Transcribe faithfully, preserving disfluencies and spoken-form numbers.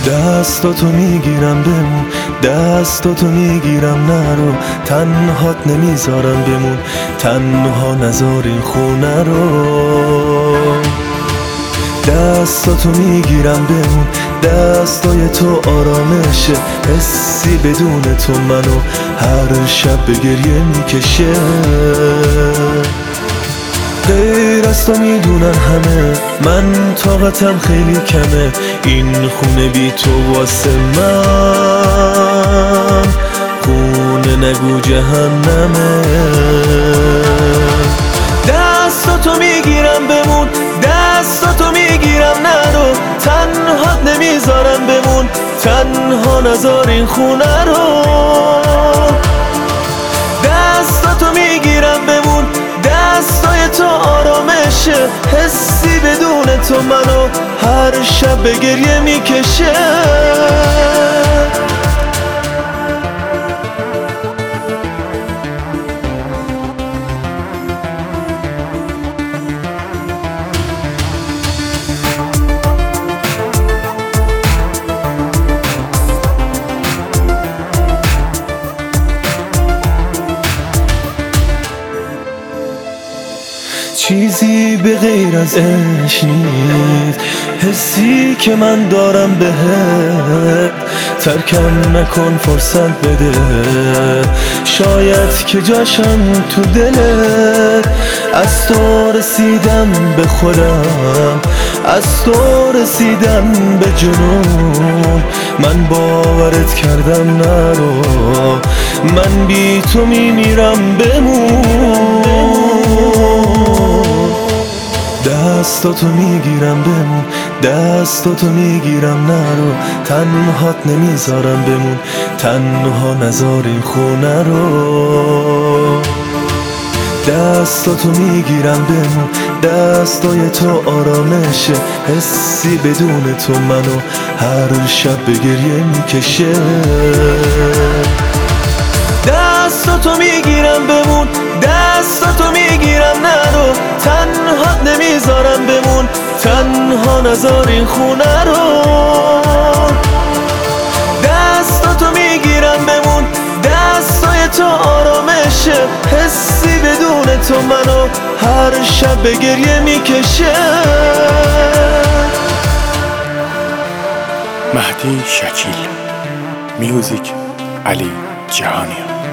دستاتو میگیرم بمون، دستاتو میگیرم نرو، تنهات نمیذارم بمون، تنها نذار این خونه رو. دستاتو میگیرم بمون، دستای تو آرامشه، حسی بدون تو منو هر شب به گریه میکشه. غیر از تو میدونن همه من طاقتم خیلی کمه، این خونه بی تو واسه من خونه نگو جهنمه. دستاتو میگیرم بمون، دستاتو میگیرم نرو، تنهات نمیذارم بمون، تنها نذار این خونه رو. دستاتو میگیرم بمون، دستای تو آرامشه، حسی بدون تو منو هر شب به گریه میکشه. چیزی به غیر از عشق نیست، حسی که من دارم بهت، ترکم نکن فرصت بده، شاید که جاشم تو دلت. از تو رسیدم به خودم، از تو رسیدم به جنون، من باورت کردم نرو، من بی تو میمیرم بمون. دستاتو میگیرم بمون، دستاتو میگیرم نرو، تنهات نمیذارم بمون، تنها نذار این خونه رو. دستاتو میگیرم بمون، دستای تو آرامشه، حسی بدون تو منو هر شب به گریه میکشه. دستاتو میگیرم بمون، دستاتو میگیرم نرو، تنهات نمیذارم بمون، تنها نذار این خونه رو. دستاتو میگیرم بمون، دستای تو آرامشه، حسی بدون تو منو هر شب به گریه میکشه. مهدی شکیل، میوزیک علی جهانیان.